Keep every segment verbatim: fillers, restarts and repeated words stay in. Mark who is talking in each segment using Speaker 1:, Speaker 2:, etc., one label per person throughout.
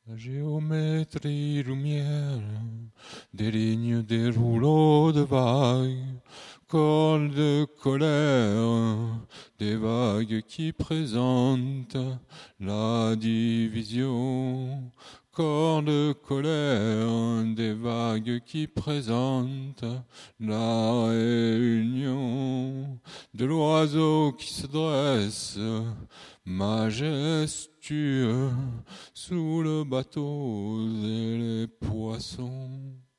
Speaker 1: La géométrie lumière, des lignes, des rouleaux de vagues, colle de colère, des vagues qui présentent la division. Corps de colère, des vagues qui présentent la réunion. De l'oiseau qui se dresse, majestueux, sous le bateau et les poissons.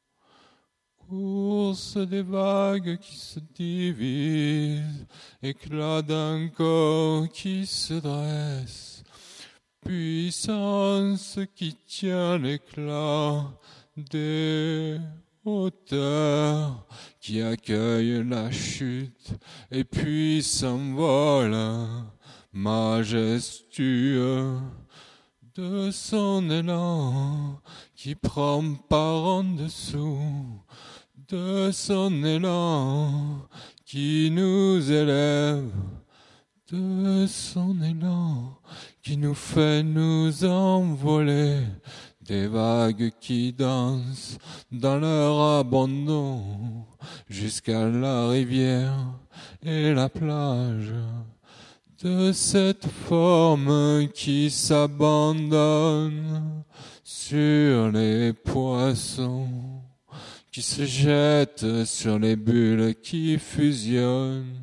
Speaker 1: Course des vagues qui se divisent, éclat d'un corps qui se dresse, puissance qui tient l'éclat des hauteurs, qui accueille la chute et puis s'envole, majestueux, de son élan qui prend par en dessous, de son élan qui nous élève, de son élan qui nous fait nous envoler, des vagues qui dansent dans leur abandon jusqu'à la rivière et la plage, de cette forme qui s'abandonne sur les poissons, qui se jette sur les bulles qui fusionnent.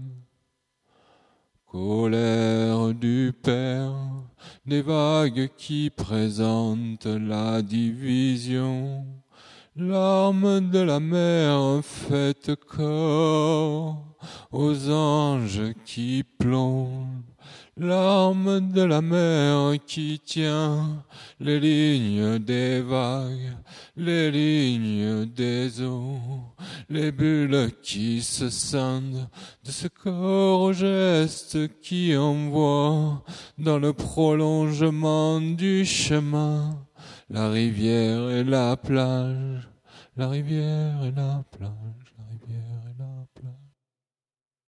Speaker 1: Colère du Père, des vagues qui présentent la division, larmes de la mer faites corps aux anges qui plongent, larmes de la mer qui tient les lignes des vagues, les lignes des eaux, les bulles qui se scindent de ce corps au geste qui envoie dans le prolongement du chemin la rivière et la plage, la rivière et la plage.